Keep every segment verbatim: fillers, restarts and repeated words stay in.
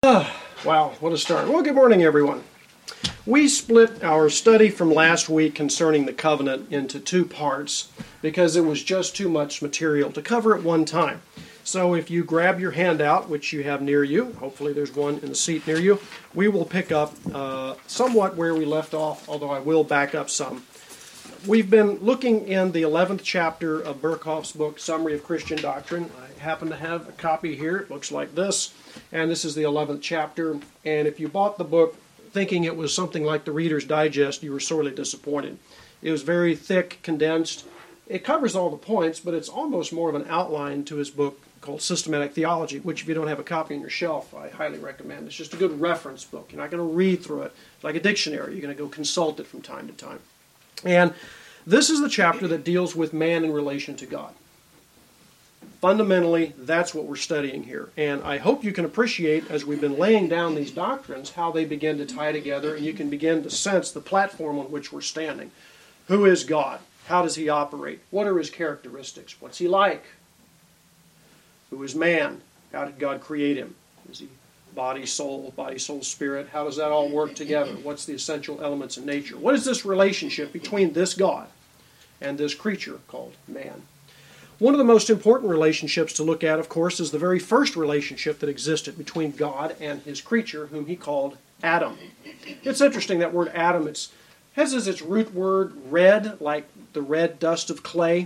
Wow, what a start. Well, good morning, everyone. We split our study from last week concerning the covenant into two parts because it was just too much material to cover at one time. So if you grab your handout, which you have near you, hopefully there's one in the seat near you, we will pick up uh, somewhat where we left off, although I will back up some. We've been looking in the eleventh chapter of Berkhof's book, Summary of Christian Doctrine. I happen to have a copy here. It looks like this. And this is the eleventh chapter. And if you bought the book thinking it was something like the Reader's Digest, you were sorely disappointed. It was very thick, condensed. It covers all the points, but it's almost more of an outline to his book called Systematic Theology, which if you don't have a copy on your shelf, I highly recommend. It's just a good reference book. You're not going to read through it. It's like a dictionary. You're going to go consult it from time to time. And this is the chapter that deals with man in relation to God. Fundamentally, that's what we're studying here. And I hope you can appreciate, as we've been laying down these doctrines, how they begin to tie together, and you can begin to sense the platform on which we're standing. Who is God? How does he operate? What are his characteristics? What's he like? Who is man? How did God create him? Is he body, soul, body, soul, spirit? How does that all work together? What's the essential elements in nature? What is this relationship between this God and this creature called man? One of the most important relationships to look at, of course, is the very first relationship that existed between God and his creature, whom he called Adam. It's interesting, that word Adam, it has as its root word red, like the red dust of clay,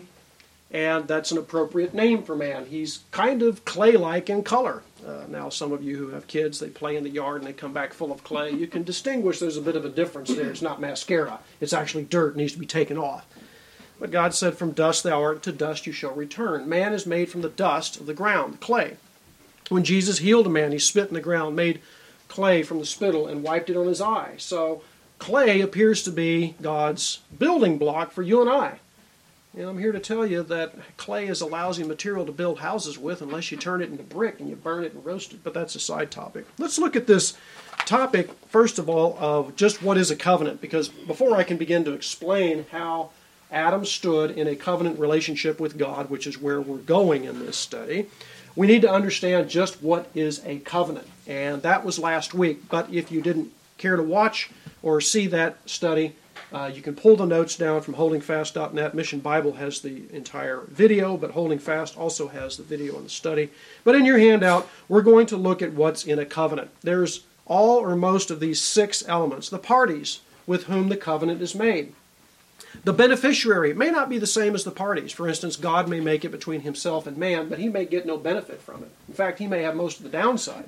and that's an appropriate name for man. He's kind of clay-like in color. Uh, now, some of you who have kids, they play in the yard and they come back full of clay. You can distinguish there's a bit of a difference there. It's not mascara. It's actually dirt. It needs to be taken off. But God said, from dust thou art, to dust you shall return. Man is made from the dust of the ground, the clay. When Jesus healed a man, he spit in the ground, made clay from the spittle, and wiped it on his eye. So clay appears to be God's building block for you and I. And I'm here to tell you that clay is a lousy material to build houses with unless you turn it into brick and you burn it and roast it. But that's a side topic. Let's look at this topic, first of all, of just what is a covenant. Because before I can begin to explain how Adam stood in a covenant relationship with God, which is where we're going in this study, we need to understand just what is a covenant. And that was last week. But if you didn't care to watch or see that study, Uh, you can pull the notes down from holding fast dot net. Mission Bible has the entire video, but Holding Fast also has the video and the study. But in your handout, we're going to look at what's in a covenant. There's all or most of these six elements, the parties with whom the covenant is made. The beneficiary may not be the same as the parties. For instance, God may make it between himself and man, but he may get no benefit from it. In fact, he may have most of the downside.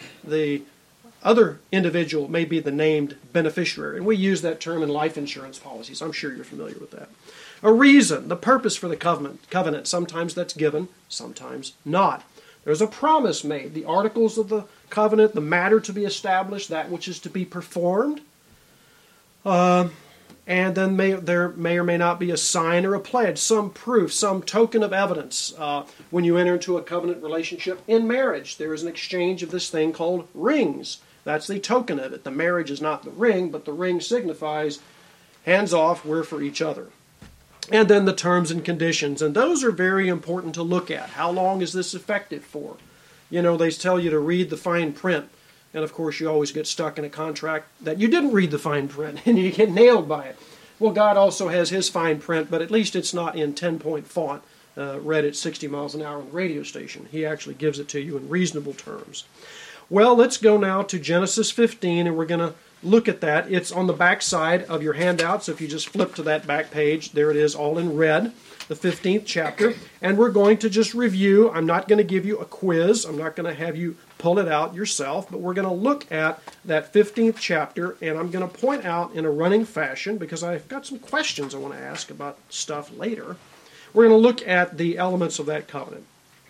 The other individual may be the named beneficiary, and we use that term in life insurance policies. I'm sure you're familiar with that. A reason, the purpose for the covenant. Covenant, sometimes that's given, sometimes not. There's a promise made, the articles of the covenant, the matter to be established, that which is to be performed. Uh, and then may, there may or may not be a sign or a pledge, some proof, some token of evidence. Uh, when you enter into a covenant relationship in marriage, there is an exchange of this thing called rings. That's the token of it. The marriage is not the ring, but the ring signifies hands off, we're for each other. And then the terms and conditions, and those are very important to look at. How long is this effective for? You know, they tell you to read the fine print, and of course you always get stuck in a contract that you didn't read the fine print, and you get nailed by it. Well, God also has his fine print, but at least it's not in ten-point font, uh, read at sixty miles an hour on the radio station. He actually gives it to you in reasonable terms. Well, let's go now to Genesis fifteen, and we're going to look at that. It's on the back side of your handout, so if you just flip to that back page, there it is all in red, the fifteenth chapter. And we're going to just review. I'm not going to give you a quiz. I'm not going to have you pull it out yourself, but we're going to look at that fifteenth chapter, and I'm going to point out in a running fashion, because I've got some questions I want to ask about stuff later. We're going to look at the elements of that covenant.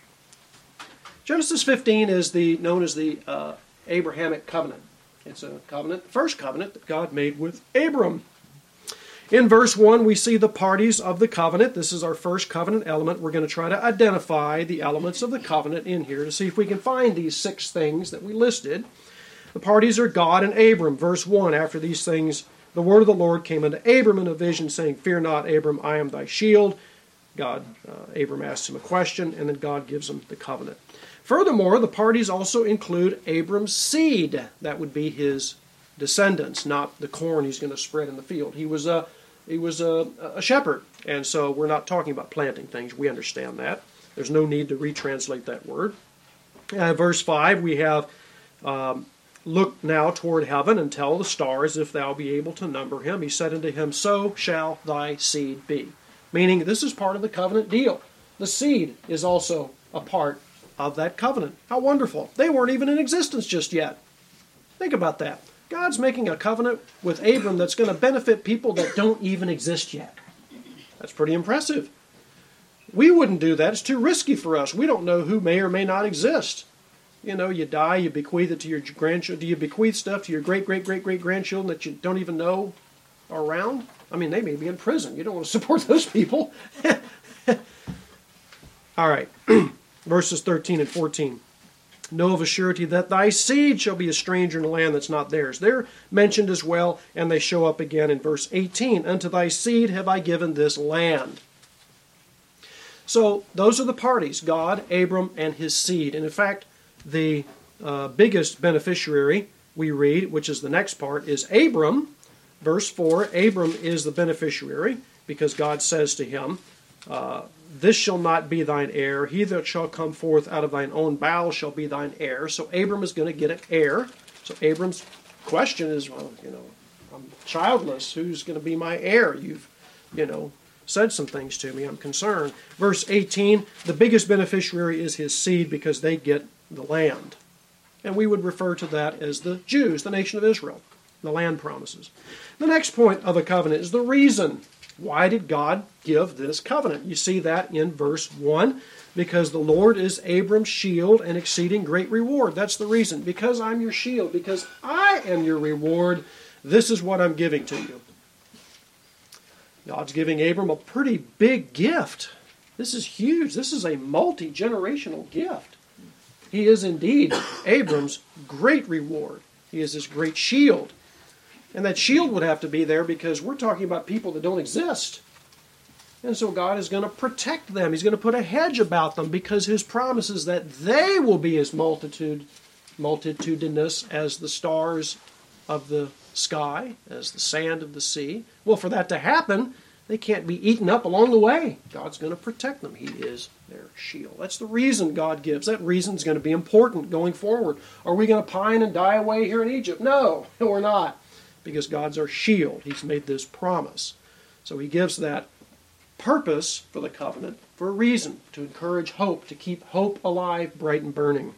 Genesis fifteen is the known as the uh, Abrahamic covenant. It's a covenant, first covenant that God made with Abram. In verse one, we see the parties of the covenant. This is our first covenant element. We're going to try to identify the elements of the covenant in here to see if we can find these six things that we listed. The parties are God and Abram. Verse one, after these things, the word of the Lord came unto Abram in a vision, saying, Fear not, Abram, I am thy shield. God, uh, Abram asks him a question, and then God gives him the covenant. Furthermore, the parties also include Abram's seed. That would be his descendants, not the corn he's going to spread in the field. He was a he was a, a shepherd, and so we're not talking about planting things. We understand that. There's no need to retranslate that word. Uh, verse five, we have, um, look now toward heaven and tell the stars if thou be able to number him. He said unto him, so shall thy seed be. Meaning this is part of the covenant deal. The seed is also a part of that covenant. How wonderful. They weren't even in existence just yet. Think about that. God's making a covenant with Abram that's going to benefit people that don't even exist yet. That's pretty impressive. We wouldn't do that. It's too risky for us. We don't know who may or may not exist. You know, you die, you bequeath it to your grandchildren. Do you bequeath stuff to your great, great, great, great grandchildren that you don't even know are around? I mean, they may be in prison. You don't want to support those people. All right. Verses thirteen and fourteen. Know of a surety that thy seed shall be a stranger in a land that's not theirs. They're mentioned as well, and they show up again in verse eighteen. Unto thy seed have I given this land. So those are the parties, God, Abram, and his seed. And in fact, the uh, biggest beneficiary we read, which is the next part, is Abram. Verse four, Abram is the beneficiary because God says to him, uh, this shall not be thine heir. He that shall come forth out of thine own bowels shall be thine heir. So Abram is going to get an heir. So Abram's question is, well, you know, I'm childless. Who's going to be my heir? You've, you know, said some things to me. I'm concerned. Verse eighteen, the biggest beneficiary is his seed because they get the land. And we would refer to that as the Jews, the nation of Israel, the land promises. The next point of a covenant is the reason. Why did God give this covenant? You see that in verse one. Because the Lord is Abram's shield and exceeding great reward. That's the reason. Because I'm your shield. Because I am your reward. This is what I'm giving to you. God's giving Abram a pretty big gift. This is huge. This is a multi-generational gift. He is indeed Abram's great reward. He is his great shield. And that shield would have to be there because we're talking about people that don't exist. And so God is going to protect them. He's going to put a hedge about them because his promise is that they will be as multitude, multitudinous as the stars of the sky, as the sand of the sea. Well, for that to happen, they can't be eaten up along the way. God's going to protect them. He is their shield. That's the reason God gives. That reason is going to be important going forward. Are we going to pine and die away here in Egypt? No, we're not. Because God's our shield. He's made this promise. So he gives that purpose for the covenant for a reason, to encourage hope, to keep hope alive, bright and burning.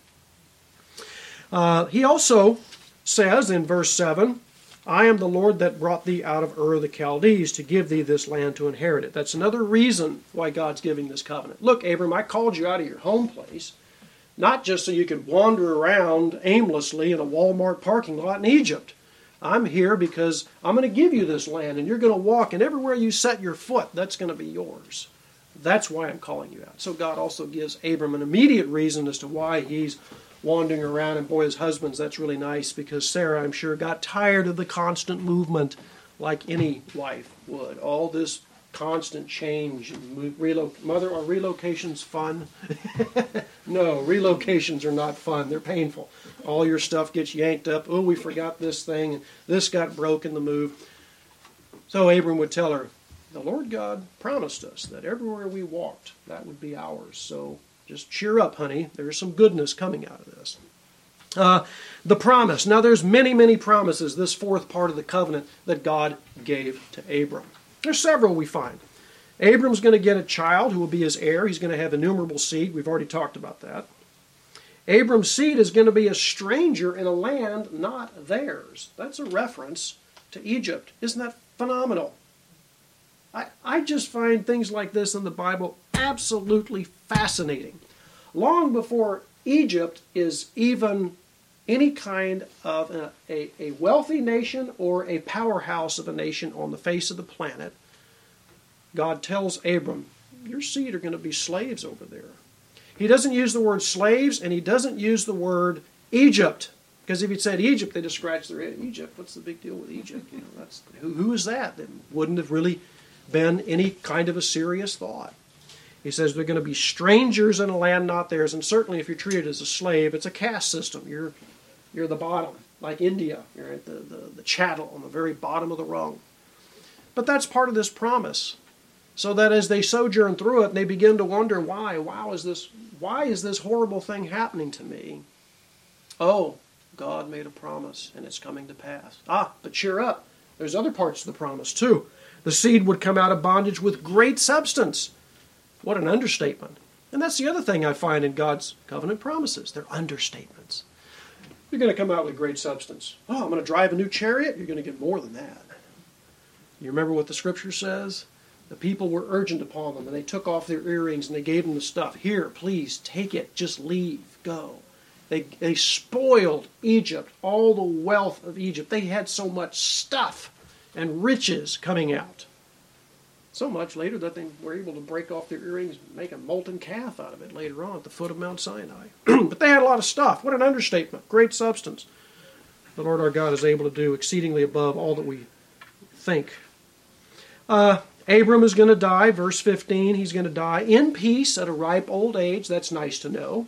Uh, he also says in verse seven, I am the Lord that brought thee out of Ur of the Chaldees to give thee this land to inherit it. That's another reason why God's giving this covenant. Look, Abram, I called you out of your home place, not just so you could wander around aimlessly in a Walmart parking lot in Egypt. I'm here because I'm going to give you this land, and you're going to walk, and everywhere you set your foot, that's going to be yours. That's why I'm calling you out. So God also gives Abram an immediate reason as to why he's wandering around, and boy, his husband's, that's really nice, because Sarah, I'm sure, got tired of the constant movement like any wife would. All this constant change. Relo- Mother, are relocations fun? No, relocations are not fun. They're painful. All your stuff gets yanked up. Oh, we forgot this thing, and this got broke in the move. So Abram would tell her, the Lord God promised us that everywhere we walked, that would be ours. So just cheer up, honey. There's some goodness coming out of this. Uh, the promise. Now there's many, many promises, this fourth part of the covenant that God gave to Abram. There's several we find. Abram's going to get a child who will be his heir. He's going to have innumerable seed. We've already talked about that. Abram's seed is going to be a stranger in a land not theirs. That's a reference to Egypt. Isn't that phenomenal? I, I just find things like this in the Bible absolutely fascinating. Long before Egypt is even any kind of a, a, a wealthy nation or a powerhouse of a nation on the face of the planet, God tells Abram, your seed are going to be slaves over there. He doesn't use the word slaves, and he doesn't use the word Egypt. Because if he'd said Egypt, they'd just scratch their head. Egypt, what's the big deal with Egypt? You know, that's who, who is that? That wouldn't have really been any kind of a serious thought. He says they're going to be strangers in a land not theirs, and certainly if you're treated as a slave, it's a caste system. You're, you're the bottom, like India. You're at the, the, the chattel on the very bottom of the rung. But that's part of this promise. So that as they sojourn through it, they begin to wonder, why? Wow, is this, why is this horrible thing happening to me? Oh, God made a promise, and it's coming to pass. Ah, but cheer up. There's other parts of the promise, too. The seed would come out of bondage with great substance. What an understatement. And that's the other thing I find in God's covenant promises. They're understatements. You're going to come out with great substance. Oh, I'm going to drive a new chariot? You're going to get more than that. You remember what the Scripture says? The people were urgent upon them, and they took off their earrings, and they gave them the stuff. Here, please, take it. Just leave. Go. They, they spoiled Egypt, all the wealth of Egypt. They had so much stuff and riches coming out. So much later that they were able to break off their earrings and make a molten calf out of it later on at the foot of Mount Sinai. But they had a lot of stuff. What an understatement. Great substance. The Lord our God is able to do exceedingly above all that we think. Uh, Abram is going to die, verse fifteen. He's going to die in peace at a ripe old age. That's nice to know.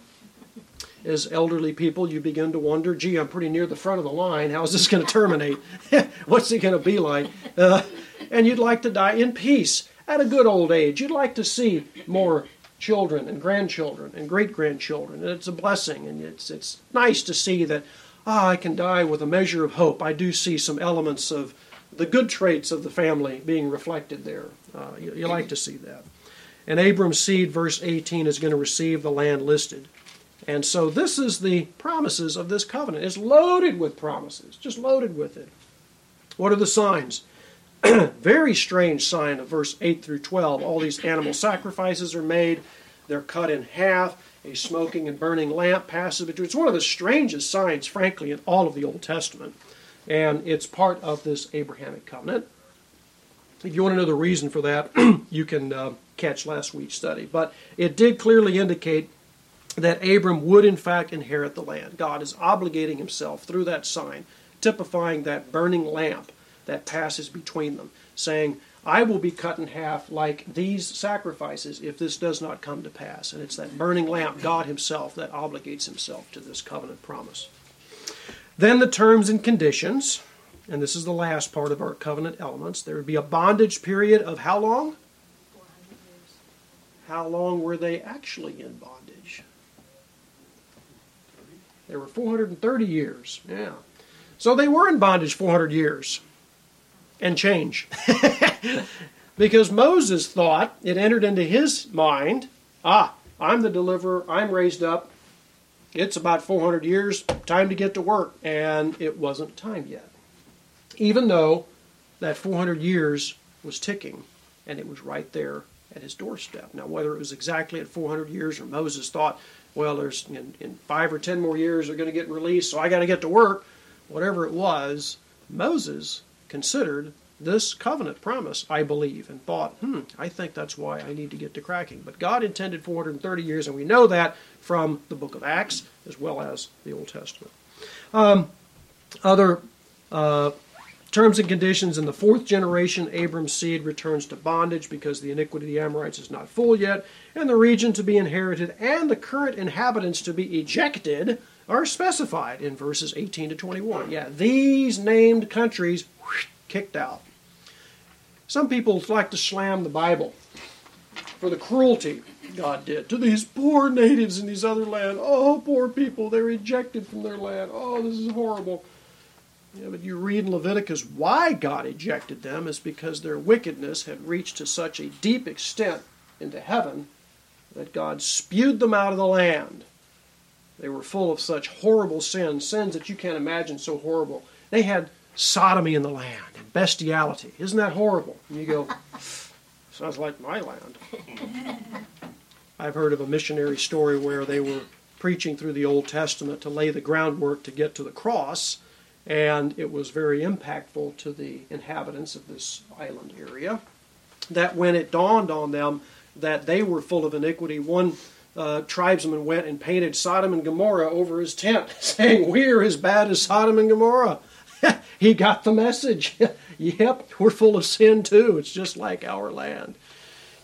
As elderly people, you begin to wonder, gee, I'm pretty near the front of the line. How is this going to terminate? What's it going to be like? Uh, and you'd like to die in peace at a good old age. You'd like to see more children and grandchildren and great-grandchildren. And it's a blessing, and it's it's nice to see that, ah, I can die with a measure of hope. I do see some elements of the good traits of the family being reflected there. Uh, you, you like to see that. And Abram's seed, verse eighteen, is going to receive the land listed. And so this is the promises of this covenant. It's loaded with promises, just loaded with it. What are the signs? Very strange sign of verse eight through twelve. All these animal sacrifices are made. They're cut in half. A smoking and burning lamp passes between. It's one of the strangest signs, frankly, in all of the Old Testament. And it's part of this Abrahamic covenant. If you want to know the reason for that, you can uh, catch last week's study. But it did clearly indicate that Abram would in fact inherit the land. God is obligating himself through that sign, typifying that burning lamp that passes between them, saying, I will be cut in half like these sacrifices if this does not come to pass. And it's that burning lamp, God himself, that obligates himself to this covenant promise. Then the terms and conditions, and this is the last part of our covenant elements. There would be a bondage period of how long? four hundred years. How long were they actually in bondage? They were four hundred thirty years. Yeah. So they were in bondage four hundred years and change. Because Moses thought, it entered into his mind, ah, I'm the deliverer, I'm raised up, it's about four hundred years, time to get to work. And it wasn't time yet. Even though that four hundred years was ticking, and it was right there at his doorstep. Now, whether it was exactly at four hundred years or Moses thought, well, there's in, in five or ten more years they're going to get released, so I got to get to work. Whatever it was, Moses considered this covenant promise, I believe, and thought, hmm, I think that's why I need to get to cracking. But God intended four hundred thirty years, and we know that from the book of Acts as well as the Old Testament. Um, other uh, terms and conditions: in the fourth generation, Abram's seed returns to bondage because the iniquity of the Amorites is not full yet, and the region to be inherited and the current inhabitants to be ejected are specified in verses eighteen to twenty-one. Yeah, these named countries whoosh, kicked out. Some people like to slam the Bible for the cruelty God did to these poor natives in these other lands. Oh, poor people, they're ejected from their land. Oh, this is horrible. Yeah, but you read in Leviticus why God ejected them is because their wickedness had reached to such a deep extent into heaven that God spewed them out of the land. They were full of such horrible sins, sins that you can't imagine so horrible. They had sodomy in the land and bestiality. Isn't that horrible? And you go, sounds like my land. I've heard of a missionary story where they were preaching through the Old Testament to lay the groundwork to get to the cross, and it was very impactful to the inhabitants of this island area, that when it dawned on them that they were full of iniquity, one uh, tribesman went and painted Sodom and Gomorrah over his tent, saying, we're as bad as Sodom and Gomorrah. He got the message. Yep, we're full of sin too. It's just like our land.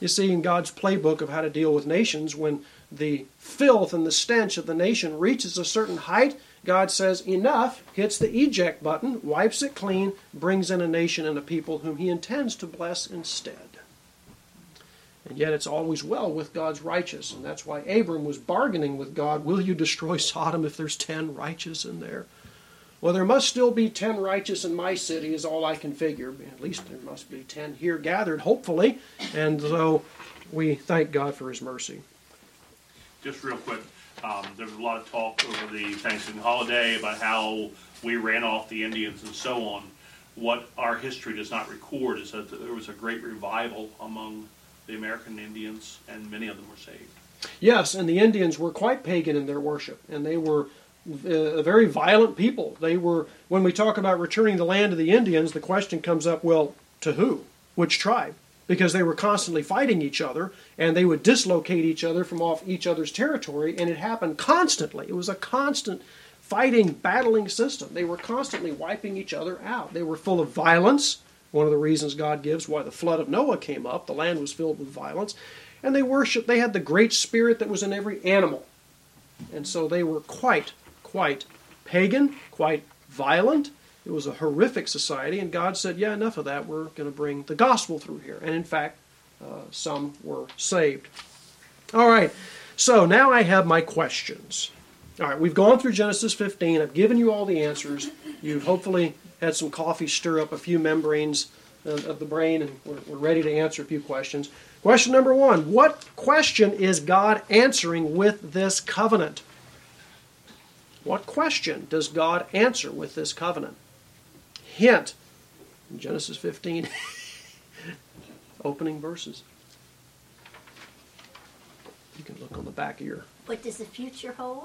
You see, in God's playbook of how to deal with nations, when the filth and the stench of the nation reaches a certain height, God says, enough, hits the eject button, wipes it clean, brings in a nation and a people whom he intends to bless instead. And yet it's always well with God's righteous, and that's why Abram was bargaining with God, will you destroy Sodom if there's ten righteous in there? Well, there must still be ten righteous in my city is all I can figure. At least there must be ten here gathered, hopefully. And so we thank God for his mercy. Just real quick, um, there was a lot of talk over the Thanksgiving holiday about how we ran off the Indians and so on. What our history does not record is that there was a great revival among the American Indians, and many of them were saved. Yes, and the Indians were quite pagan in their worship, and they were a very violent people. They were, when we talk about returning the land to the Indians, the question comes up, well, to who? Which tribe? Because they were constantly fighting each other, and they would dislocate each other from off each other's territory, and it happened constantly. It was a constant fighting, battling system. They were constantly wiping each other out. They were full of violence. One of the reasons God gives why the flood of Noah came up, the land was filled with violence. And they worshiped, they had the great spirit that was in every animal. And so they were quite, quite pagan, quite violent. It was a horrific society, and God said, yeah, enough of that. We're going to bring the gospel through here. And in fact, uh, some were saved. All right, so now I have my questions. All right, we've gone through Genesis fifteen. I've given you all the answers. You've hopefully had some coffee stir up a few membranes of, of the brain, and we're, we're ready to answer a few questions. Question number one, what question is God answering with this covenant? What question does God answer with this covenant? Hint, in Genesis fifteen, opening verses. You can look on the back of your... What does the future hold?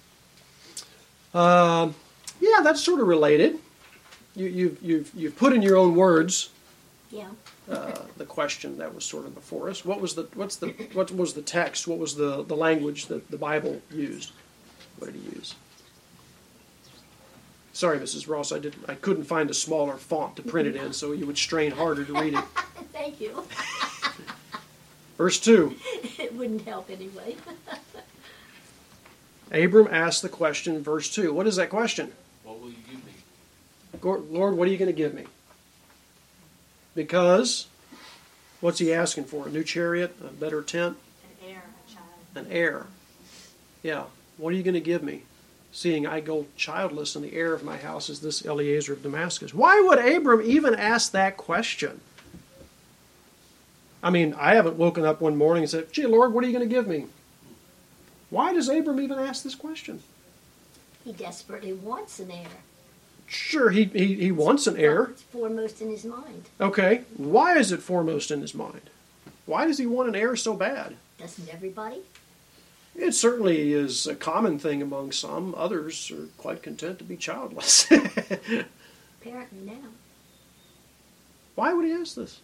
Uh, yeah, that's sort of related. You, you've, you've, you've put in your own words Yeah. uh, the question that was sort of before us. What was the what's the what was the text? What was the, the language that the Bible used? What did he use? Sorry, Missus Ross, I didn't. I couldn't find a smaller font to print it in, so you would strain harder to read it. Thank you. Verse two. It wouldn't help anyway. Abram asked the question in verse two. What is that question? What will you give me? Lord, what are you going to give me? Because, what's he asking for? A new chariot? A better tent? An heir, a child. An heir. Yeah. What are you going to give me? Seeing I go childless and the heir of my house is this Eliezer of Damascus. Why would Abram even ask that question? I mean, I haven't woken up one morning and said, gee, Lord, what are you going to give me? Why does Abram even ask this question? He desperately wants an heir. Sure, he, he, he wants an heir. It's foremost in his mind. Okay, why is it foremost in his mind? Why does he want an heir so bad? Doesn't everybody? It certainly is a common thing among some. Others are quite content to be childless. Apparently now. Why would he ask this?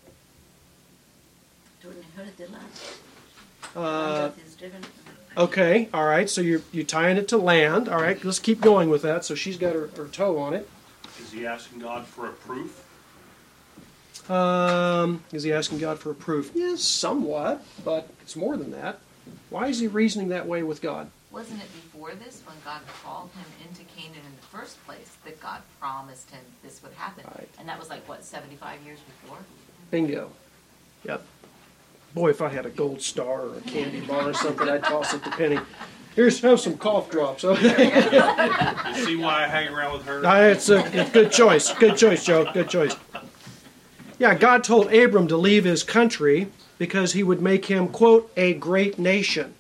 Uh, okay, all right, so you're, you're tying it to land. All right, let's keep going with that. So she's got her, her toe on it. Is he asking God for a proof? Um, is he asking God for a proof? Yes, somewhat, but it's more than that. Why is he reasoning that way with God? Wasn't it before this, when God called him into Canaan in the first place, that God promised him this would happen? Right. And that was like, what, seventy-five years before? Bingo. Yep. Boy, if I had a gold star or a candy bar or something, I'd toss it to Penny. Here's have some cough drops. Okay. You see why I hang around with her? Uh, it's a, it's a good choice. Good choice, Joe. Good choice. Yeah, God told Abram to leave his country because he would make him, quote, a great nation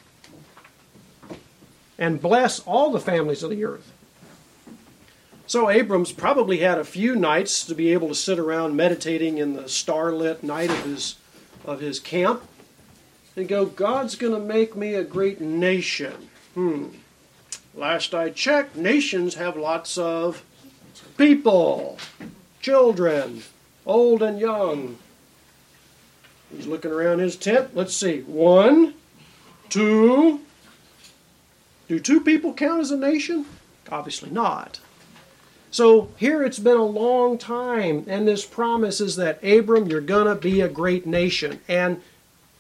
and bless all the families of the earth. So Abram's probably had a few nights to be able to sit around meditating in the starlit night of his of his camp and go, God's going to make me a great nation. Hmm. Last I checked, nations have lots of people, children, old and young. He's looking around his tent. Let's see. One, two. Do two people count as a nation? Obviously not. So here it's been a long time, and this promise is that, Abram, you're going to be a great nation. And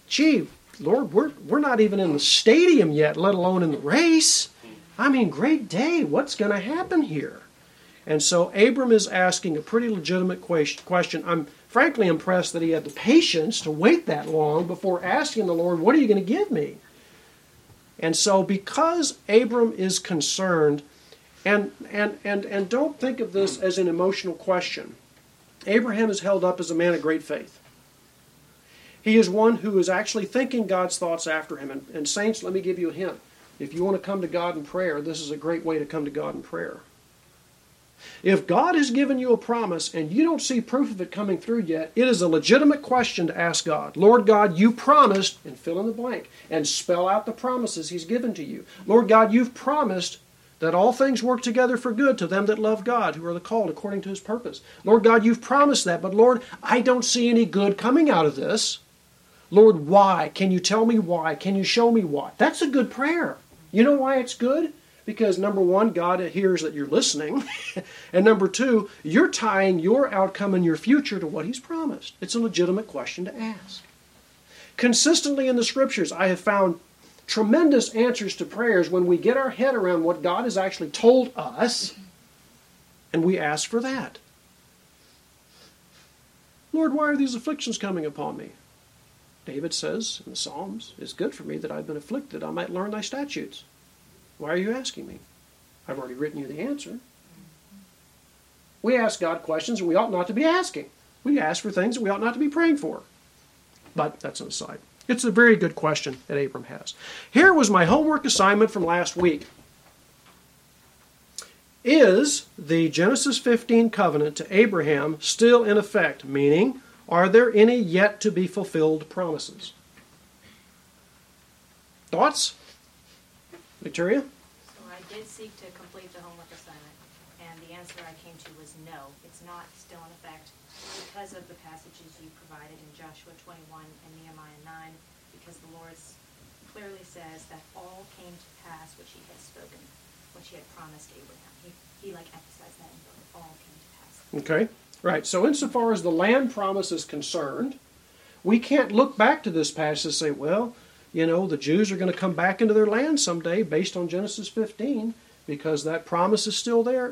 gee, Lord, we're, we're not even in the stadium yet, let alone in the race. I mean, great day. What's going to happen here? And so Abram is asking a pretty legitimate question. I'm frankly impressed that he had the patience to wait that long before asking the Lord, what are you going to give me? And so because Abram is concerned, and, and, and, and don't think of this as an emotional question. Abraham is held up as a man of great faith. He is one who is actually thinking God's thoughts after him. And, and saints, let me give you a hint. If you want to come to God in prayer, this is a great way to come to God in prayer. If God has given you a promise and you don't see proof of it coming through yet, it is a legitimate question to ask God. Lord God, you promised, and fill in the blank, and spell out the promises He's given to you. Lord God, you've promised that all things work together for good to them that love God, who are the called according to His purpose. Lord God, you've promised that, but Lord, I don't see any good coming out of this. Lord, why? Can you tell me why? Can you show me why? That's a good prayer. You know why it's good? Because number one, God hears that you're listening. And number two, you're tying your outcome and your future to what He's promised. It's a legitimate question to ask. Consistently in the Scriptures, I have found tremendous answers to prayers when we get our head around what God has actually told us, and we ask for that. Lord, why are these afflictions coming upon me? David says in the Psalms, it's good for me that I've been afflicted. I might learn thy statutes. Why are you asking me? I've already written you the answer. We ask God questions we ought not to be asking. We ask for things that we ought not to be praying for. But that's an aside. It's a very good question that Abram has. Here was my homework assignment from last week. Is the Genesis fifteen covenant to Abraham still in effect? Meaning, are there any yet to be fulfilled promises? Thoughts? Victoria? So I did seek to complete the homework assignment, and the answer I came to was no. It's not still in effect because of the passages you provided in Joshua twenty-one and Nehemiah nine, because the Lord clearly says that all came to pass which He had spoken, which He had promised Abraham. He, he like emphasized that in both. All came to pass. Okay. Right. So insofar as the land promise is concerned, we can't look back to this passage and say, well, you know, the Jews are going to come back into their land someday based on Genesis fifteen because that promise is still there.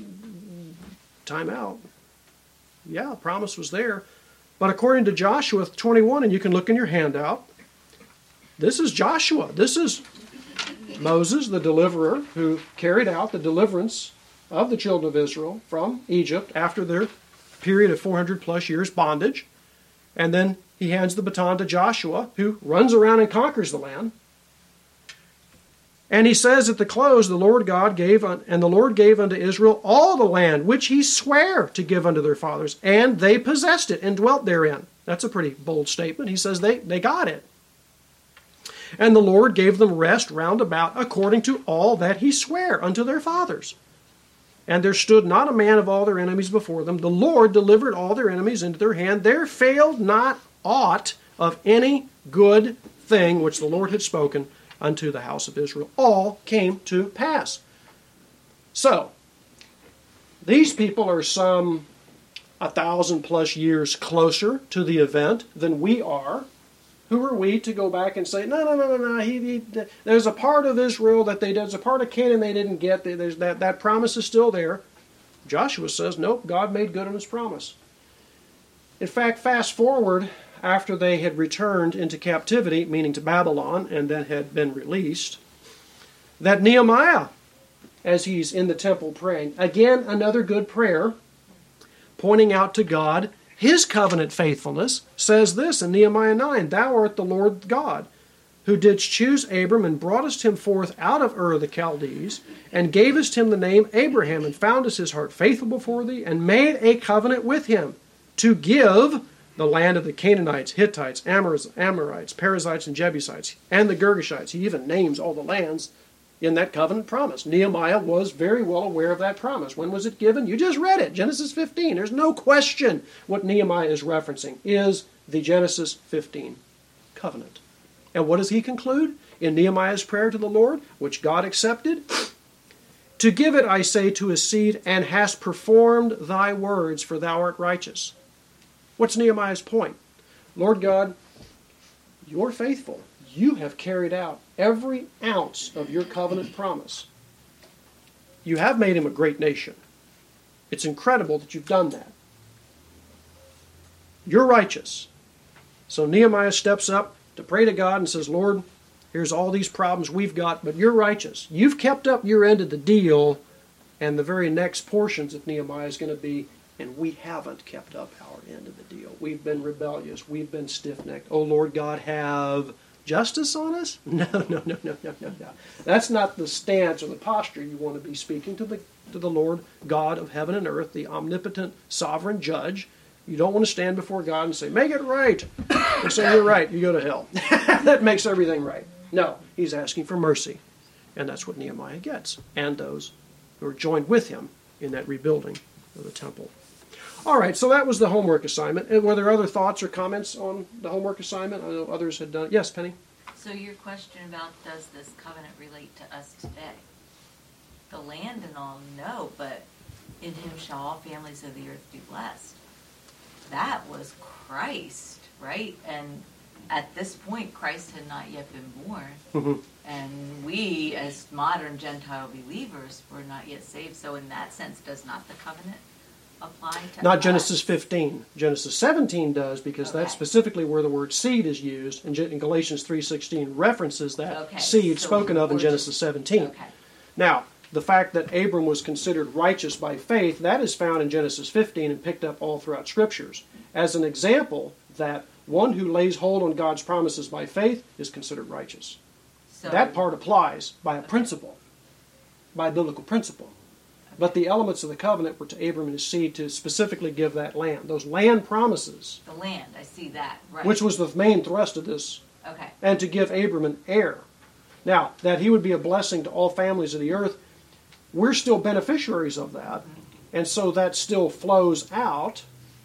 Time out. Yeah, the promise was there. But according to Joshua twenty-one, and you can look in your handout, this is Joshua. This is Moses, the deliverer, who carried out the deliverance of the children of Israel from Egypt after their period of four hundred plus years bondage. And then he hands the baton to Joshua, who runs around and conquers the land. And he says at the close, the Lord God gave, and the Lord gave unto Israel all the land which He sware to give unto their fathers, and they possessed it and dwelt therein. That's a pretty bold statement. He says they, they got it. And the Lord gave them rest round about according to all that He sware unto their fathers. And there stood not a man of all their enemies before them. The Lord delivered all their enemies into their hand. There failed not aught of any good thing which the Lord had spoken unto the house of Israel. All came to pass. So, these people are some a thousand plus years closer to the event than we are. Who are we to go back and say, no, no, no, no, no, he, he, there's a part of Israel that they, there's a part of Canaan they didn't get, there's that, that promise is still there. Joshua says, nope, God made good on His promise. In fact, fast forward, after they had returned into captivity, meaning to Babylon, and then had been released, that Nehemiah, as he's in the temple praying, again, another good prayer, pointing out to God His covenant faithfulness, says this in Nehemiah nine, Thou art the Lord God, who didst choose Abram and broughtest him forth out of Ur of the Chaldees, and gavest him the name Abraham, and foundest his heart faithful before thee, and made a covenant with him to give the land of the Canaanites, Hittites, Amorites, Perizzites, and Jebusites, and the Girgashites. He even names all the lands in that covenant promise. Nehemiah was very well aware of that promise. When was it given? You just read it, Genesis fifteen. There's no question what Nehemiah is referencing is the Genesis fifteen covenant. And what does he conclude in Nehemiah's prayer to the Lord, which God accepted? To give it, I say, to his seed, and hast performed thy words, for thou art righteous. What's Nehemiah's point? Lord God, you're faithful. You have carried out every ounce of your covenant promise. You have made him a great nation. It's incredible that you've done that. You're righteous. So Nehemiah steps up to pray to God and says, Lord, here's all these problems we've got, but you're righteous. You've kept up your end of the deal, and the very next portions of Nehemiah is going to be, and we haven't kept up our end of the deal. We've been rebellious. We've been stiff-necked. Oh, Lord God, have justice on us? No, no, no, no, no, no, no. That's not the stance or the posture you want to be speaking to the, to the Lord God of heaven and earth, the omnipotent, sovereign judge. You don't want to stand before God and say, make it right. And say, you're right, you go to hell. That makes everything right. No, he's asking for mercy. And that's what Nehemiah gets. And those who are joined with him in that rebuilding of the temple. All right, so that was the homework assignment. And were there other thoughts or comments on the homework assignment? I know others had done it. Yes, Penny? So your question about does this covenant relate to us today? The land and all, no, but in him shall all families of the earth be blessed. That was Christ, right? And at this point, Christ had not yet been born. Mm-hmm. And we, as modern Gentile believers, were not yet saved. So in that sense, does not the covenant apply to Not us? Genesis fifteen. Genesis seventeen does, because Okay. that's specifically where the word seed is used. And in Galatians three sixteen references that Okay, seed so spoken of in we're Genesis just- seventeen. Okay. Now, the fact that Abram was considered righteous by faith, that is found in Genesis fifteen and picked up all throughout Scriptures. As an example that one who lays hold on God's promises by faith is considered righteous. So That part applies by a principle, by a biblical principle. But the elements of the covenant were to Abram and his seed to specifically give that land. Those land promises, the land, I see that, right? which was the main thrust of this, Okay. and to give Abram an heir. Now, that he would be a blessing to all families of the earth, we're still beneficiaries of that. And so that still flows out,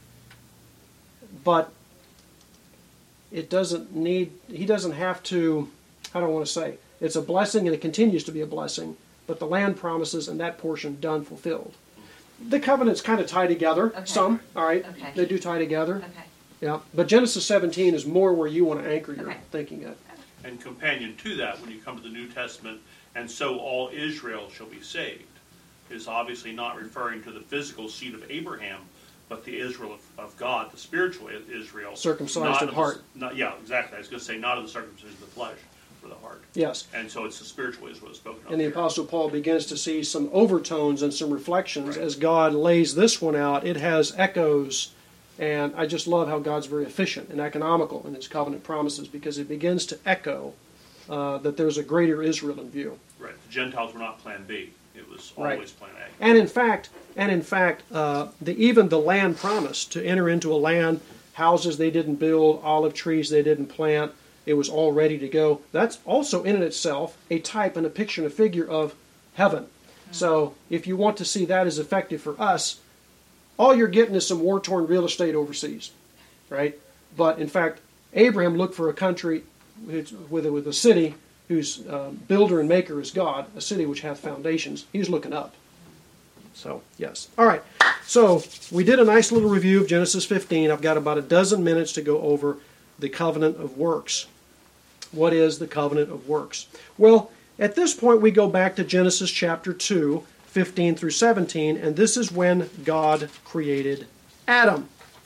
but it doesn't need, he doesn't have to, how do I want to say, it's a blessing and it continues to be a blessing, but the land promises and that portion done, fulfilled. The covenants kind of tie together, Okay. some, all right? Okay. They do tie together. Okay. Yeah, but Genesis seventeen is more where you want to anchor your Okay. thinking at. And companion to that, when you come to the New Testament, and so all Israel shall be saved, is obviously not referring to the physical seed of Abraham, but the Israel of, of God, the spiritual Israel. Circumcised not in of the- heart. Not, yeah, exactly. I was going to say not of the circumcision of the flesh, or the heart. Yes. And so it's the spiritual Israel spoken of And the here. Apostle Paul begins to see some overtones and some reflections Right. as God lays this one out. It has echoes, and I just love how God's very efficient and economical in his covenant promises, because it begins to echo uh, that there's a greater Israel in view. Right. The Gentiles were not plan B. It was Right. always plan A. And in fact, and in fact, uh, the, even the land promise to enter into a land, houses they didn't build, olive trees they didn't plant, it was all ready to go. That's also in itself a type and a picture and a figure of heaven. So if you want to see that as effective for us, all you're getting is some war-torn real estate overseas, right? But in fact, Abraham looked for a country with, with, a, with a city whose uh, builder and maker is God, a city which hath foundations. He's looking up. So, yes. All right. So, we did a nice little review of Genesis fifteen. I've got about a dozen minutes to go over the covenant of works. What is the covenant of works? Well, at this point, we go back to Genesis chapter two, fifteen through seventeen, and this is when God created Adam.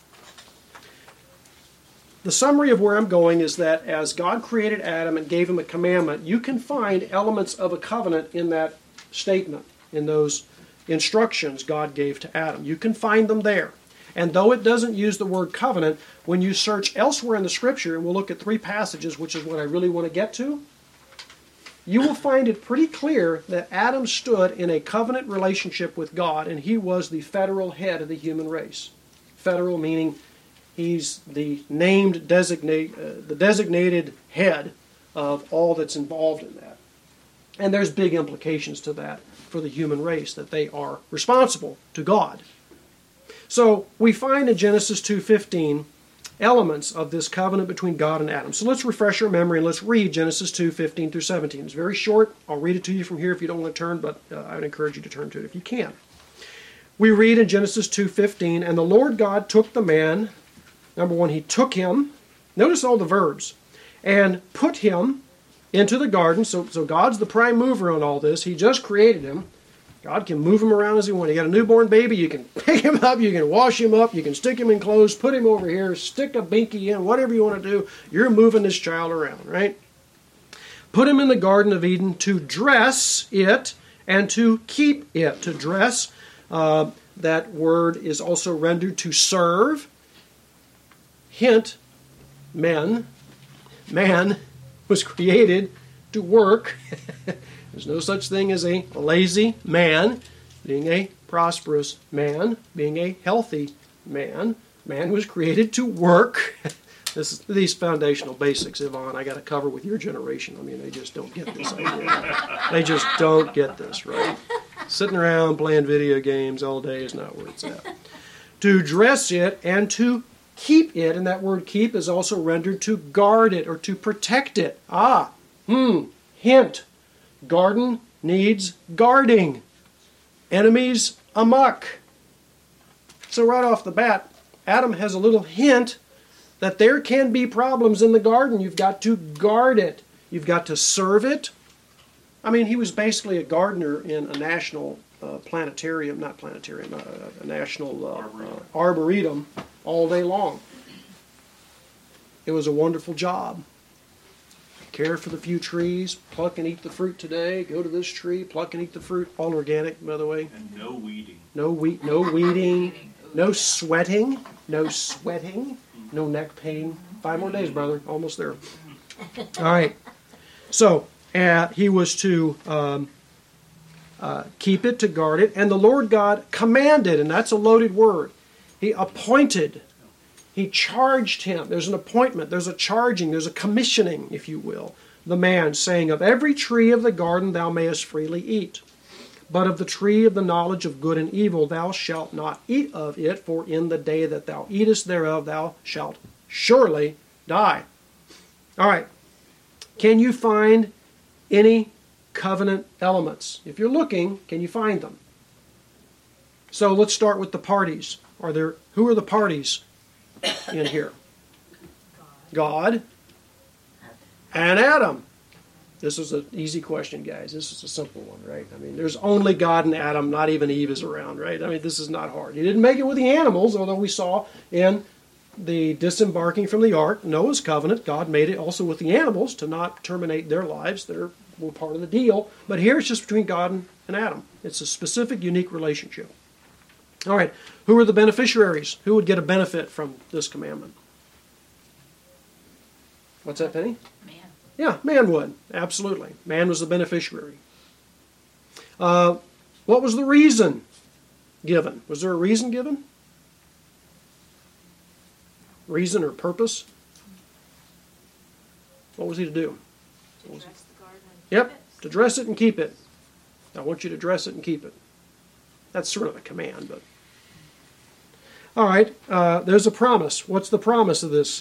The summary of where I'm going is that as God created Adam and gave him a commandment, you can find elements of a covenant in that statement, in those instructions God gave to Adam. You can find them there. And though it doesn't use the word covenant, when you search elsewhere in the Scripture, and we'll look at three passages, which is what I really want to get to, you will find it pretty clear that Adam stood in a covenant relationship with God, and he was the federal head of the human race. Federal meaning he's the named, designate, uh, the designated head of all that's involved in that. And there's big implications to that for the human race, that they are responsible to God. So we find in Genesis two fifteen elements of this covenant between God and Adam. So let's refresh our memory and let's read Genesis two fifteen through seventeen. It's very short. I'll read it to you from here if you don't want to turn, but uh, I would encourage you to turn to it if you can. We read in Genesis two fifteen, and the Lord God took the man. Number one, he took him. Notice all the verbs. and put him into the garden. So, so God's the prime mover on all this. He just created him. God can move him around as he wants. You got a newborn baby, you can pick him up, you can wash him up, you can stick him in clothes, put him over here, stick a binky in, whatever you want to do. You're moving this child around, right? Put him in the Garden of Eden to dress it and to keep it. To dress, uh, that word is also rendered to serve. Hint, men, man was created to work. There's no such thing as a lazy man, being a prosperous man, being a healthy man. Man was created to work. This is, these foundational basics, Yvonne, I got to cover with your generation. I mean, they just don't get this idea. They just don't get this, right? Sitting around playing video games all day is not where it's at. To dress it and to keep it, and that word keep is also rendered to guard it or to protect it. Ah, hmm, hint. Garden needs guarding. Enemies amok. So right off the bat, Adam has a little hint that there can be problems in the garden. You've got to guard it. You've got to serve it. I mean, he was basically a gardener in a national uh, planetarium, not planetarium, uh, a national uh, uh, arboretum all day long. It was a wonderful job. Care for the few trees, pluck and eat the fruit today, go to this tree, pluck and eat the fruit, all organic, by the way. And no weeding. No wheat, no weeding, no sweating, no sweating, no neck pain. Five more days, brother, almost there. All right. So, uh, he was to um, uh, keep it, to guard it, and the Lord God commanded, and that's a loaded word. He appointed. He charged him. There's an appointment. There's a charging. There's a commissioning, if you will. The man, saying, of every tree of the garden thou mayest freely eat. But of the tree of the knowledge of good and evil thou shalt not eat of it, for in the day that thou eatest thereof thou shalt surely die. All right. Can you find any covenant elements? If you're looking, can you find them? So let's start with the parties. Are there, who are the parties in here? God and Adam. This is an easy question, guys. This is a simple one, right? I mean, there's only God and Adam, not even Eve is around, right? I mean, this is not hard. He didn't make it with the animals, although we saw in the disembarking from the ark, Noah's covenant, God made it also with the animals to not terminate their lives. They're were part of the deal. But here it's just between God and, and Adam. It's a specific, unique relationship. All right, who are the beneficiaries? Who would get a benefit from this commandment? What's that, Penny? Man. Yeah, man would. Absolutely. Man was the beneficiary. Uh, what was the reason given? Was there a reason given? Reason or purpose? What was he to do? To dress the garden and keep Yep, it. to dress it and keep it. I want you to dress it and keep it. That's sort of a command, but... All right, uh, there's a promise. What's the promise of this?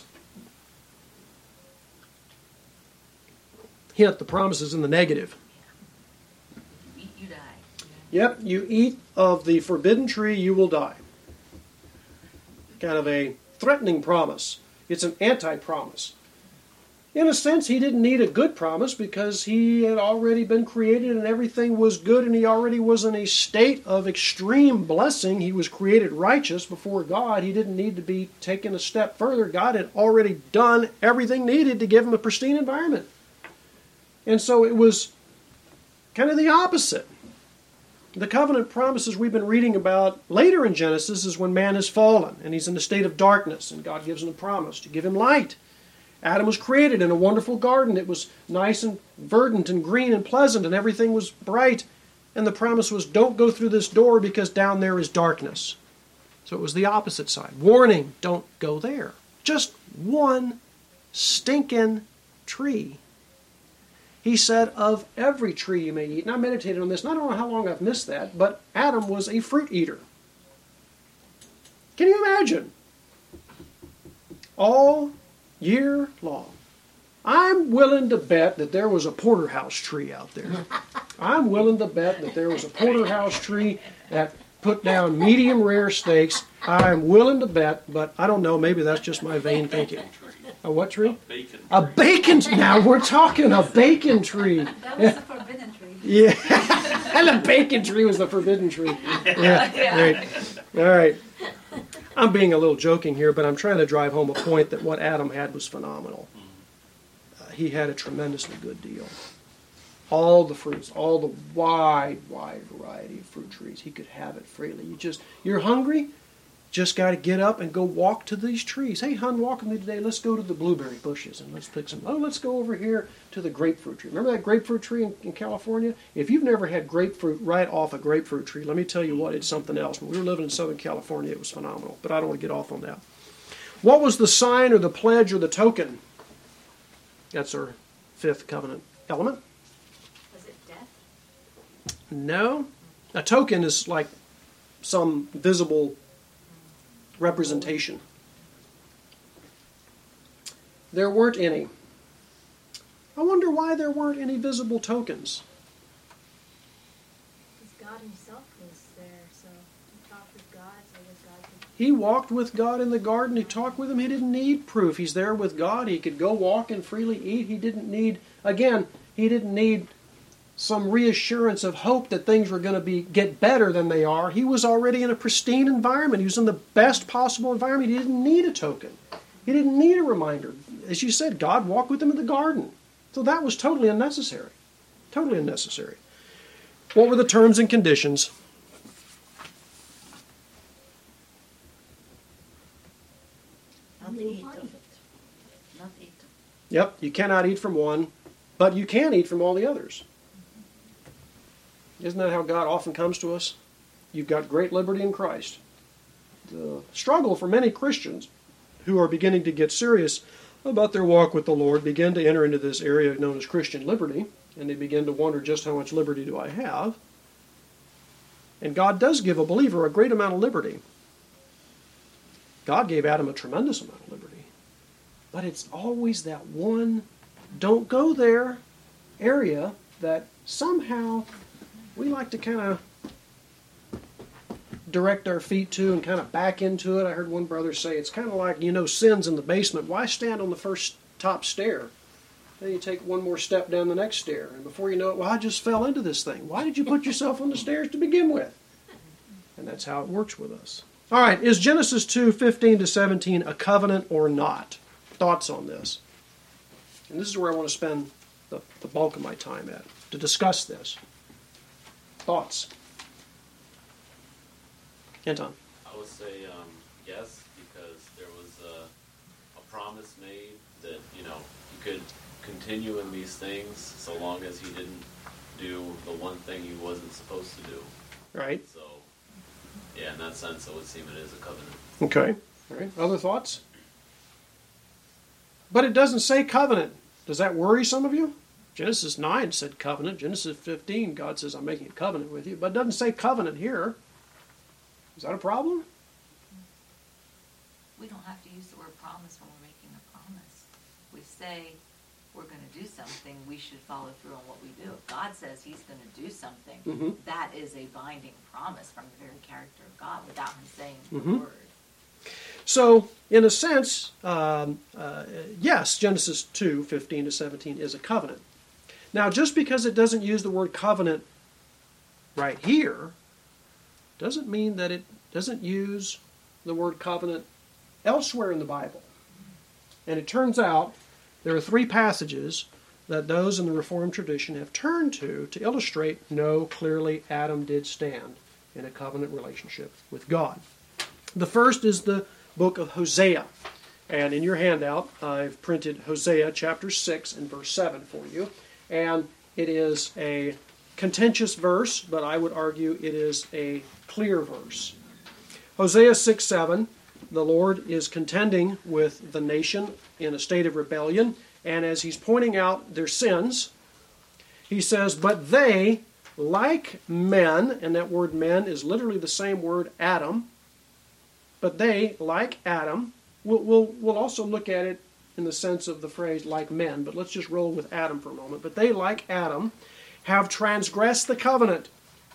Hint, the promise is in the negative. You, you die. Yep, you eat of the forbidden tree, you will die. Kind of a threatening promise. It's an anti-promise. In a sense, he didn't need a good promise because he had already been created and everything was good and he already was in a state of extreme blessing. He was created righteous before God. He didn't need to be taken a step further. God had already done everything needed to give him a pristine environment. And so it was kind of the opposite. The covenant promises we've been reading about later in Genesis is when man has fallen and he's in a state of darkness and God gives him a promise to give him light. Adam was created in a wonderful garden. It was nice and verdant and green and pleasant and everything was bright. And the promise was, don't go through this door because down there is darkness. So it was the opposite side. Warning, don't go there. Just one stinking tree. He said, of every tree you may eat. And I meditated on this, and I don't know how long I've missed that, but Adam was a fruit eater. Can you imagine? All year long. I'm willing to bet that there was a porterhouse tree out there. I'm willing to bet that there was a porterhouse tree that put down medium rare steaks. I'm willing to bet, but I don't know, maybe that's just my vain thinking. A what tree? A bacon. A bacon tree. Now we're talking a bacon tree. That was the forbidden tree. Yeah. And the bacon tree was the forbidden tree. Yeah. Right. All right. I'm being a little joking here, but I'm trying to drive home a point that what Adam had was phenomenal. Uh, he had a tremendously good deal. All the fruits, all the wide, wide variety of fruit trees. He could have it freely. You just, you're hungry? Just got to get up and go walk to these trees. Hey, hon, walk with me today. Let's go to the blueberry bushes and let's pick some. Oh, let's go over here to the grapefruit tree. Remember that grapefruit tree in, in California? If you've never had grapefruit right off a grapefruit tree, let me tell you what, it's something else. When we were living in Southern California, it was phenomenal. But I don't want to get off on that. What was the sign or the pledge or the token? That's our fifth covenant element. Was it death? No. A token is like some visible representation. There weren't any. I wonder why there weren't any visible tokens. Because God himself was there, so he talked with God, so was God could... He walked with God in the garden. He talked with him. He didn't need proof. He's there with God. He could go walk and freely eat. He didn't need, again, he didn't need some reassurance of hope that things were going to be get better than they are. He was already in a pristine environment. He was in the best possible environment. He didn't need a token. He didn't need a reminder. As you said, God walked with him in the garden. So that was totally unnecessary. Totally unnecessary. What were the terms and conditions? Not to eat of it. Not to eat of it. Yep, you cannot eat from one, but you can eat from all the others. Isn't that how God often comes to us? You've got great liberty in Christ. The struggle for many Christians who are beginning to get serious about their walk with the Lord begin to enter into this area known as Christian liberty, and they begin to wonder just how much liberty do I have? And God does give a believer a great amount of liberty. God gave Adam a tremendous amount of liberty. But it's always that one don't go there area that somehow we like to kind of direct our feet to and kind of back into it. I heard one brother say it's kind of like, you know, sin's in the basement. Why stand on the first top stair? Then you take one more step down the next stair. And before you know it, well, I just fell into this thing. Why did you put yourself on the stairs to begin with? And that's how it works with us. All right, is Genesis two, fifteen to seventeen a covenant or not? Thoughts on this? And this is where I want to spend the, the bulk of my time at, to discuss this. Thoughts? Anton? I would say um, yes, because there was a, a promise made that, you know, he could continue in these things so long as he didn't do the one thing he wasn't supposed to do. Right. So, yeah, in that sense, it would seem it is a covenant. Okay. All right. Other thoughts? But it doesn't say covenant. Does that worry some of you? Genesis nine said covenant. Genesis fifteen, God says, I'm making a covenant with you. But it doesn't say covenant here. Is that a problem? We don't have to use the word promise when we're making a promise. We say we're going to do something, we should follow through on what we do. If God says he's going to do something, Mm-hmm. that is a binding promise from the very character of God without him saying Mm-hmm. the word. So, in a sense, um, uh, yes, Genesis two, fifteen to seventeen is a covenant. Now, just because it doesn't use the word covenant right here, doesn't mean that it doesn't use the word covenant elsewhere in the Bible. And it turns out there are three passages that those in the Reformed tradition have turned to to illustrate, no, clearly Adam did stand in a covenant relationship with God. The first is the book of Hosea. And in your handout, I've printed Hosea chapter six and verse seven for you. And it is a contentious verse, but I would argue it is a clear verse. Hosea six seven, the Lord is contending with the nation in a state of rebellion, and as he's pointing out their sins, he says, but they, like men, and that word men is literally the same word Adam, but they, like Adam, we'll, we'll, we'll also look at it in the sense of the phrase like men, but let's just roll with Adam for a moment. But they, like Adam, have transgressed the covenant.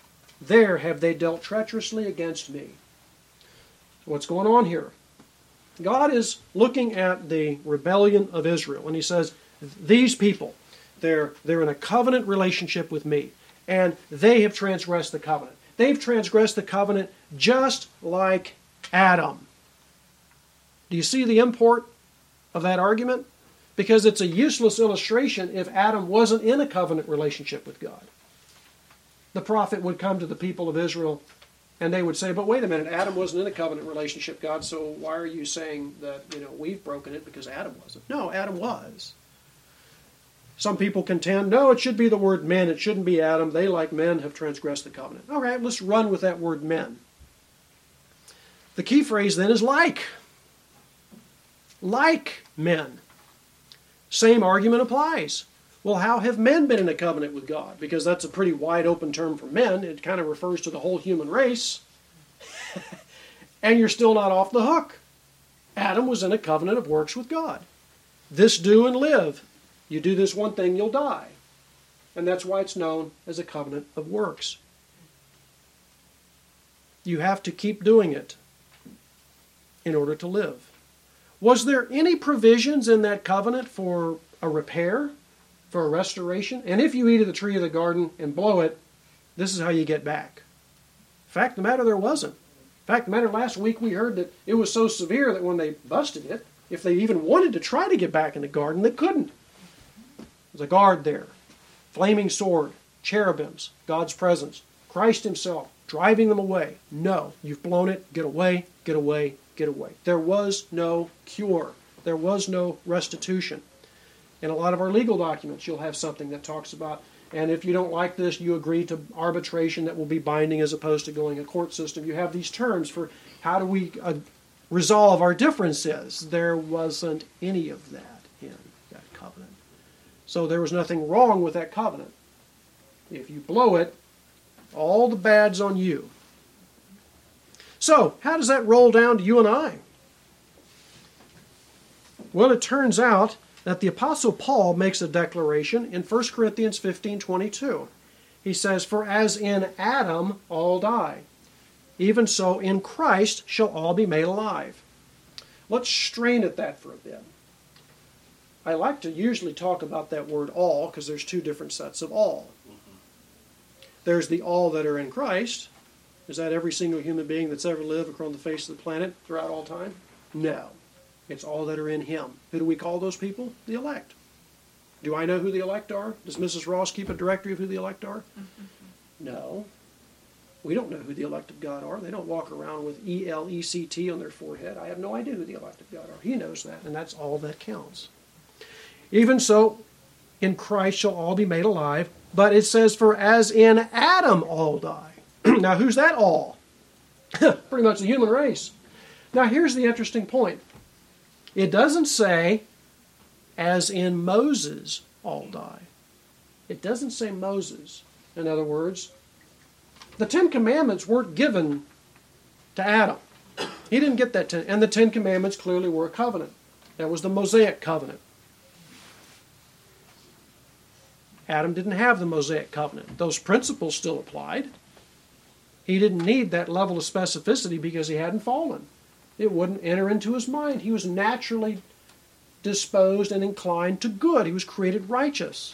There have they dealt treacherously against me. So what's going on here? God is looking at the rebellion of Israel, and he says, these people, they're, they're in a covenant relationship with me, and they have transgressed the covenant. They've transgressed the covenant just like Adam. Do you see the import of that argument? Because it's a useless illustration if Adam wasn't in a covenant relationship with God. The prophet would come to the people of Israel and they would say, but wait a minute, Adam wasn't in a covenant relationship, God, so why are you saying that, you know, we've broken it because Adam wasn't? No, Adam was. Some people contend, no, it should be the word men, it shouldn't be Adam. They, like men, have transgressed the covenant. All right, let's run with that word men. The key phrase then is like. Like men. Same argument applies. Well, how have men been in a covenant with God? Because that's a pretty wide open term for men. It kind of refers to the whole human race. And you're still not off the hook. Adam was in a covenant of works with God. This do and live. You do this one thing, you'll die. And that's why it's known as a covenant of works. You have to keep doing it in order to live. Was there any provisions in that covenant for a repair, for a restoration? And if you eat of the tree of the garden and blow it, this is how you get back. Fact of the matter, there wasn't. Fact of the matter, last week we heard that it was so severe that when they busted it, if they even wanted to try to get back in the garden, they couldn't. There's a guard there, flaming sword, cherubims, God's presence, Christ himself driving them away. No, you've blown it, get away, get away, get away. There was no cure. There was no restitution. In a lot of our legal documents, you'll have something that talks about, and if you don't like this, you agree to arbitration that will be binding as opposed to going a court system. You have these terms for how do we uh, resolve our differences. There wasn't any of that in that covenant. So there was nothing wrong with that covenant. If you blow it, all the bad's on you. So, how does that roll down to you and I? Well, it turns out that the Apostle Paul makes a declaration in First Corinthians fifteen twenty-two. He says, for as in Adam all die, even so in Christ shall all be made alive. Let's strain at that for a bit. I like to usually talk about that word all because there's two different sets of all. There's the all that are in Christ. Is that every single human being that's ever lived across the face of the planet throughout all time? No. It's all that are in him. Who do we call those people? The elect. Do I know who the elect are? Does Missus Ross keep a directory of who the elect are? No. We don't know who the elect of God are. They don't walk around with E L E C T on their forehead. I have no idea who the elect of God are. He knows that, and that's all that counts. Even so, in Christ shall all be made alive, but it says, for as in Adam all die. Now, who's that all? Pretty much the human race. Now, here's the interesting point. It doesn't say, as in Moses all die. It doesn't say Moses. In other words, the Ten Commandments weren't given to Adam. He didn't get that ten, and the Ten Commandments clearly were a covenant. That was the Mosaic covenant. Adam didn't have the Mosaic covenant. Those principles still applied. He didn't need that level of specificity because he hadn't fallen. It wouldn't enter into his mind. He was naturally disposed and inclined to good. He was created righteous.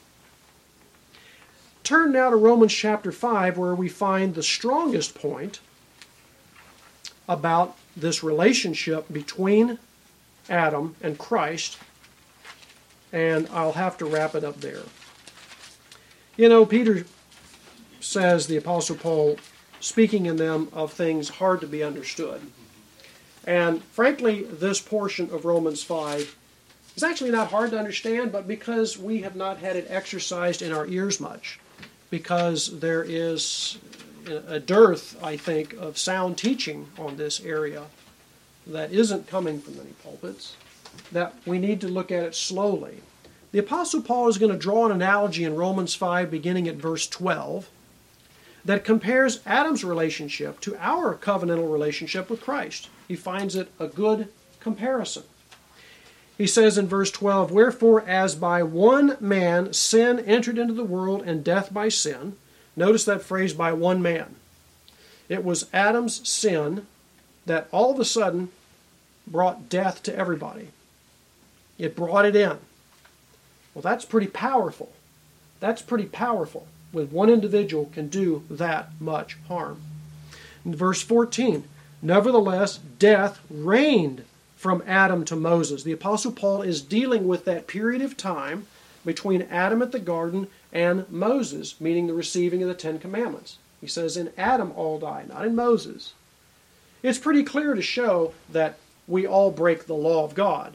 Turn now to Romans chapter five, where we find the strongest point about this relationship between Adam and Christ, and I'll have to wrap it up there. You know, Peter says, the Apostle Paul, speaking in them of things hard to be understood. And frankly, this portion of Romans five is actually not hard to understand, but because we have not had it exercised in our ears much, because there is a dearth, I think, of sound teaching on this area that isn't coming from many pulpits, that we need to look at it slowly. The Apostle Paul is going to draw an analogy in Romans five, beginning at verse twelve, that compares Adam's relationship to our covenantal relationship with Christ. He finds it a good comparison. He says in verse twelve, wherefore as by one man sin entered into the world, and death by sin. Notice that phrase, by one man. It was Adam's sin that all of a sudden brought death to everybody. It brought it in. Well, that's pretty powerful. That's pretty powerful when one individual can do that much harm. In verse fourteen, nevertheless, death reigned from Adam to Moses. The Apostle Paul is dealing with that period of time between Adam at the garden and Moses, meaning the receiving of the Ten Commandments. He says, in Adam all die, not in Moses. It's pretty clear to show that we all break the law of God.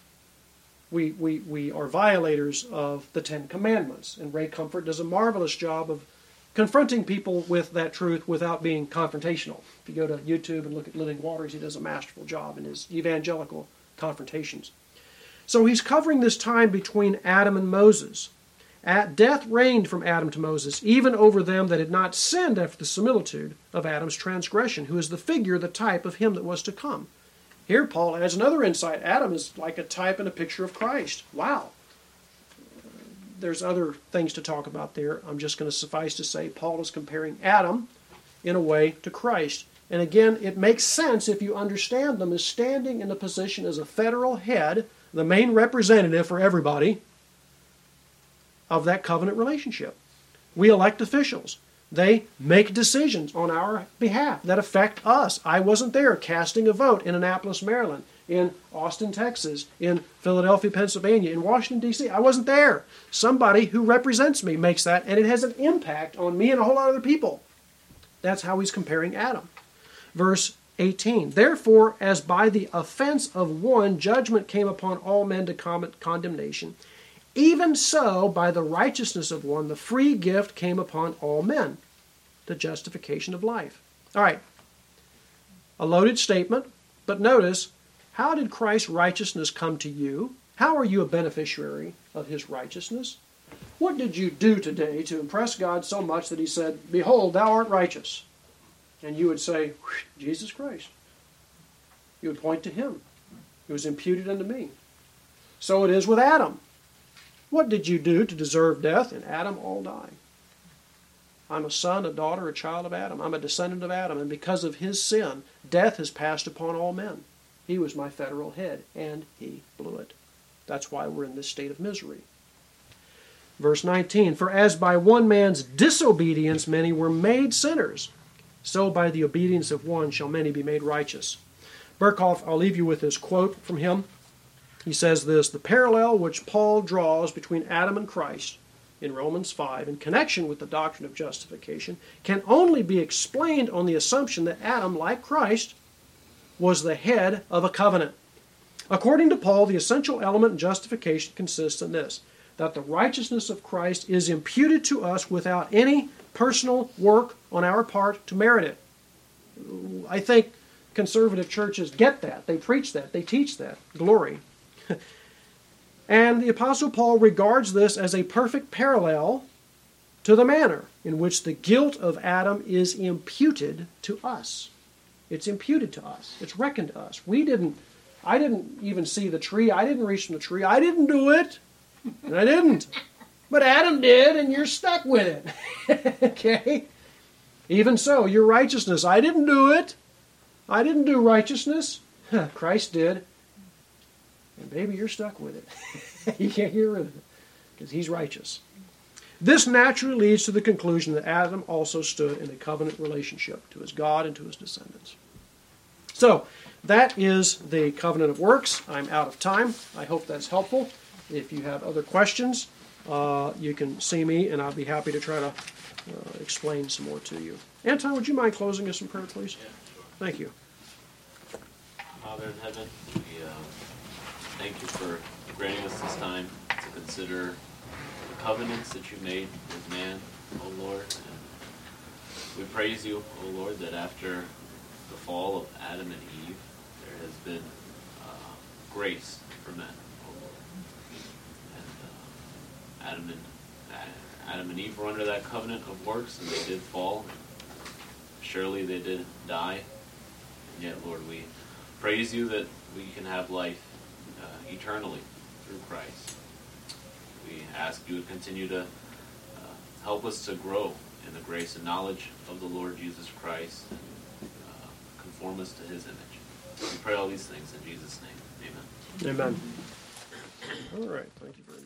We, we, we are violators of the Ten Commandments. And Ray Comfort does a marvelous job of confronting people with that truth without being confrontational. If you go to YouTube and look at Living Waters, he does a masterful job in his evangelical confrontations. So he's covering this time between Adam and Moses. At death reigned from Adam to Moses, even over them that had not sinned after the similitude of Adam's transgression, who is the figure, the type of him that was to come. Here Paul adds another insight. Adam is like a type and a picture of Christ. Wow. There's other things to talk about there. I'm just going to suffice to say Paul is comparing Adam in a way to Christ. And again, it makes sense if you understand them as standing in the position as a federal head, the main representative for everybody of that covenant relationship. We elect officials. They make decisions on our behalf that affect us. I wasn't there casting a vote in Annapolis, Maryland, in Austin, Texas, in Philadelphia, Pennsylvania, in Washington, D C I wasn't there. Somebody who represents me makes that, and it has an impact on me and a whole lot of other people. That's how he's comparing Adam. Verse eighteen, therefore, as by the offense of one judgment came upon all men to condemnation, even so, by the righteousness of one, the free gift came upon all men, the justification of life. All right, a loaded statement, but notice, how did Christ's righteousness come to you? How are you a beneficiary of his righteousness? What did you do today to impress God so much that he said, behold, thou art righteous? And you would say, Jesus Christ. You would point to him. It was imputed unto me. So it is with Adam. What did you do to deserve death? In Adam all die. I'm a son, a daughter, a child of Adam. I'm a descendant of Adam. And because of his sin, death has passed upon all men. He was my federal head, and he blew it. That's why we're in this state of misery. Verse nineteen, for as by one man's disobedience many were made sinners, so by the obedience of one shall many be made righteous. Berkhoff, I'll leave you with this quote from him. He says this, the parallel which Paul draws between Adam and Christ in Romans five in connection with the doctrine of justification can only be explained on the assumption that Adam, like Christ, was the head of a covenant. According to Paul, the essential element in justification consists in this, that the righteousness of Christ is imputed to us without any personal work on our part to merit it. I think conservative churches get that. They preach that. They teach that. Glory. And the Apostle Paul regards this as a perfect parallel to the manner in which the guilt of Adam is imputed to us. It's imputed to us. It's reckoned to us. We didn't, I didn't even see the tree. I didn't reach from the tree. I didn't do it. And I didn't. But Adam did, and you're stuck with it. Okay? Even so, your righteousness, I didn't do it. I didn't do righteousness. Christ did. And baby, you're stuck with it. You can't get rid of it because he's righteous. This naturally leads to the conclusion that Adam also stood in a covenant relationship to his God and to his descendants. So, that is the covenant of works. I'm out of time. I hope that's helpful. If you have other questions, uh, you can see me, and I'll be happy to try to uh, explain some more to you. Anton, would you mind closing us in prayer, please? Yeah, sure. Thank you. Father in heaven, we uh, thank you for granting us this time to consider the covenants that you made with man, O Lord. And we praise you, O Lord, that after the fall of Adam and Eve, there has been uh, grace for men, O Lord. And uh, Adam and uh, Adam and Eve were under that covenant of works, and they did fall. Surely they did die. And yet, Lord, we praise you that we can have life uh, eternally through Christ. We ask you to continue to uh, help us to grow in the grace and knowledge of the Lord Jesus Christ and uh, conform us to his image. We pray all these things in Jesus' name. Amen. Amen. All right. Thank you very much.